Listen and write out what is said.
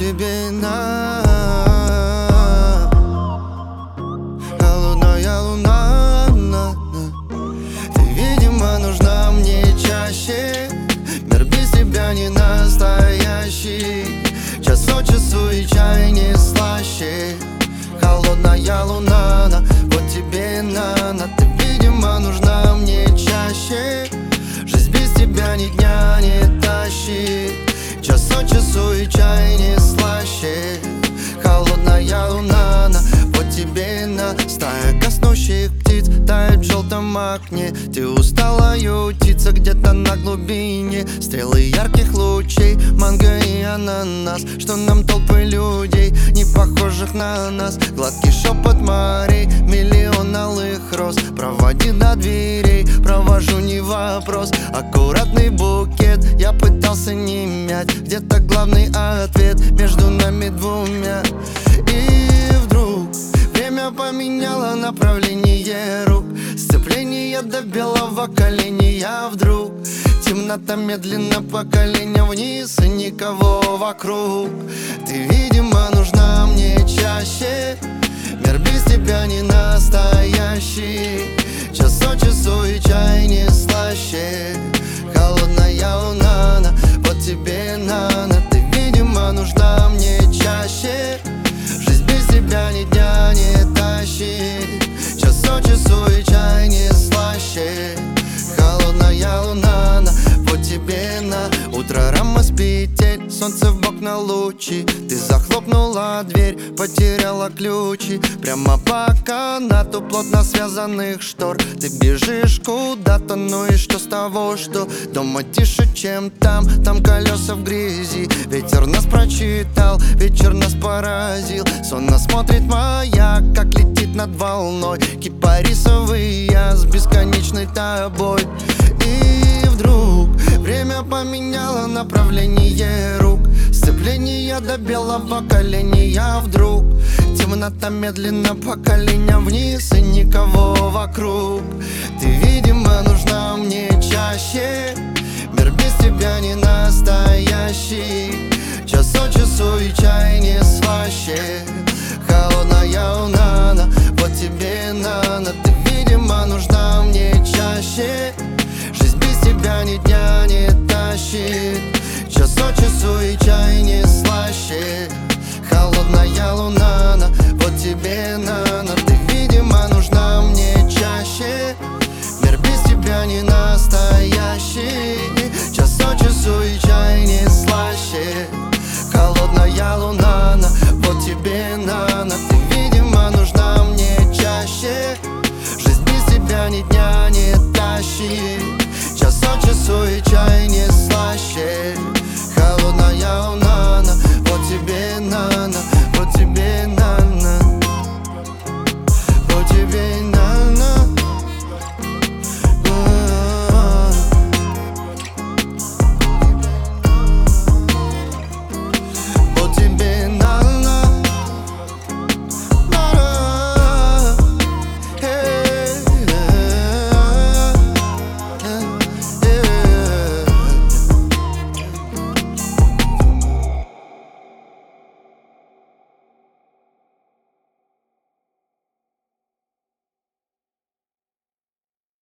тебе на. Холодная луна, ты, видимо, нужна мне чаще. Мир без тебя не настоящий. Час от часу и чай не слаще. Холодная луна, вот тебе на. Ты, видимо, нужна мне чаще. Жизнь без тебя ни дня не тащит. Час от часу и чай не слаще. Холодная луна, вот тебе на. Стая коснущих птиц тает в желтом окне. Ты устала ютиться где-то на глубине. Стрелы ярких лучей, манго и ананас. Что нам толпы людей, не похожих на нас. Гладкий шепот морей, миллион алых роз. Проводи до дверей, провожу не вопрос. Аккуратный букет, я пытался не мять. Где-то главный ответ между нами двумя. И вдруг время поменяло направление рук. Сцепление до белого коленя. Вдруг темнота медленно по коленям вниз, и никого вокруг. Ты, видимо, нужна мне чаще. Мир без тебя не настоящий. Час от часу и чай не слаще. Холодная луна, вот тебе на. Ты, видимо, нужна мне чаще. Жизнь без тебя ни дня не тащит. Час от часу и чай не слаще. Холодная луна, вот тебе на. Утро рама с петель, солнце в бок на лучи. Ты захлопнула дверь, потеряла ключи. Прямо по канату плотно связанных штор. Ты бежишь куда-то, ну и что с того, что дома тише, чем там. Там колеса в грязи. Ветер нас прочитал, вечер нас поразил. Сонно смотрит маяк, как летит над волной. Кипарисовый я с бесконечной тобой. И вдруг время поменяло направление рук. Сцепление до белого коленя. Вдруг темнота медленно по коленям вниз, и никого вокруг. Ты, видимо, нужна мне чаще. Мир без тебя не настоящий. Час от часу и чай не слаще. Холодная луна, вот тебе на. Ты, видимо, нужна мне чаще. Жизнь без тебя не